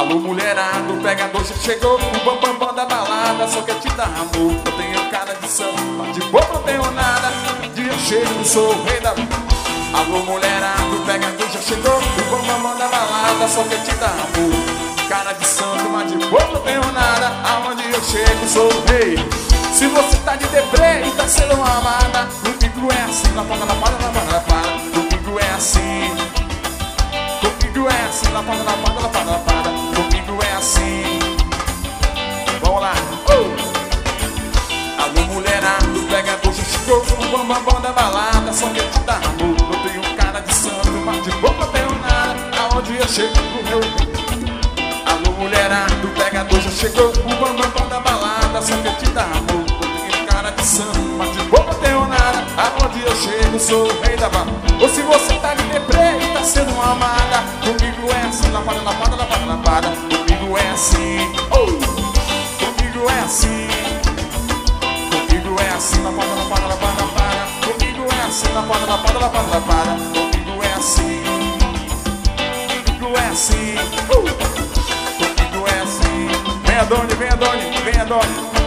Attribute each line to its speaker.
Speaker 1: Alô, mulherada, o pegador já chegou. O bambambam da balada só quer te dar amor. Eu tenho cara de samba, mas de boca não tenho nada. De eu chego, sou o rei da... Alô, mulherada, o pegador já chegou. O bambambam da balada só quer te dar amor. Cara de santo, mas de boca não tenho nada. Aonde eu chego, sou o rei. Se você tá de deprê e tá sendo amada, comigo é assim, lapada, lapada, lapada, lapada. Comigo é assim. Comigo é assim, lapada, lapada, lapada, lapada. Comigo é assim. Vamos lá. Alô, mulherada, o pegador já chegou. O bambambam da balada só quer te dar amor. Eu tenho cara de santo, mas de boca não tenho nada. Aonde eu chego, pro meu rei. Alô, mulherada, o pegador já chegou. O bambambam da balada só quer te dar amor. Eu tenho cara de santo, mas de boca não tenho nada. Aonde eu chego, sou o rei da balada. Ou se você tá de deprê e tá sendo amada, comigo é assim, lapada, lapada, lapada, lapada. Comigo é assim, comigo é assim. Comigo é assim, lapada, lapada, lapada, lapada. Comigo é assim, lapada, lapada, lapada, lapada. Comigo é assim. Comigo é assim. Comigo é assim. Vem, Adoni, vem, Adoni, vem, Adoni.